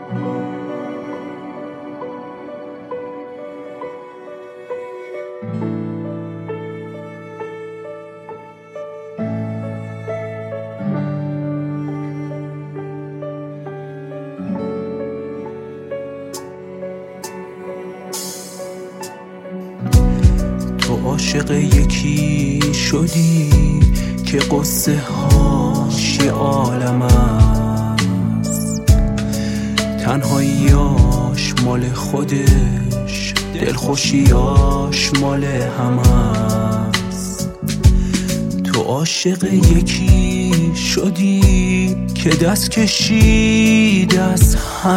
تو عاشق یکی شدی که قصه هاش یه عالم است، تنهاییاش مال خودش، دلخوشیاش مال همه است. تو عاشق یکی شدی که دست کشید از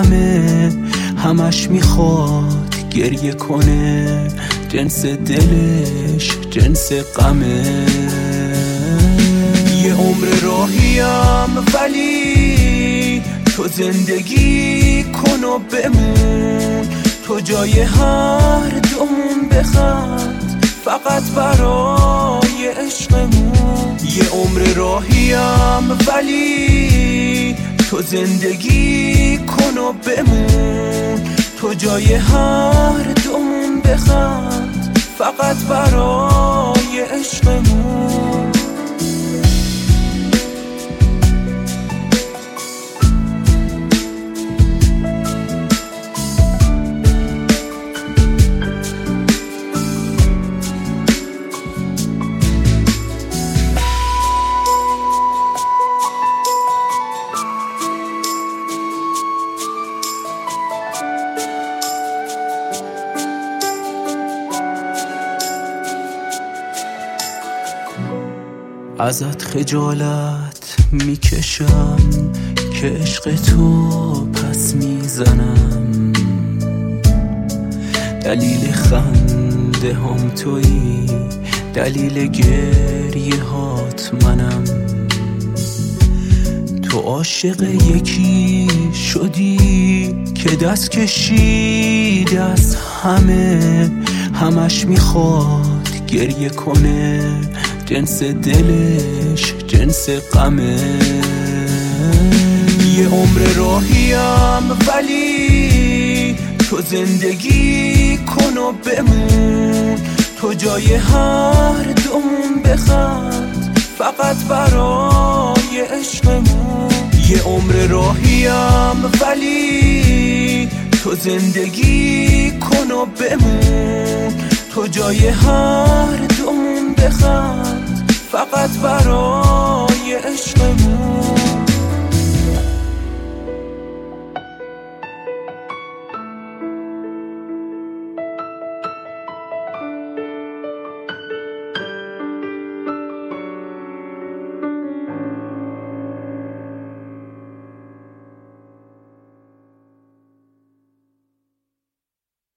همش میخواد گریه کنه، جنس دلش جنس غمه. یه عمر راهیم ولی تو زندگی کن و بمون، تو جای هر دومون بخند فقط برای عشقمون. یه عمر راهیم ولی تو زندگی کن و بمون، تو جای هر دومون بخند فقط برای عشقمون. ازت خجالت میکشم که عشق تو پس میزنم، دلیل خنده هم تویی، دلیل گریه هات منم. تو عاشق یکی شدی که دست کشید از همش میخواد گریه کنه، جنس دلش جنس غمه. یه عمر راهیم ولی تو زندگی کن و بمون، تو جای هر دومون بخند فقط برای عشقمون. یه عمر راهیم ولی تو زندگی کن و بمون، تو جای هر دومون بخند فقط برای عشقمون.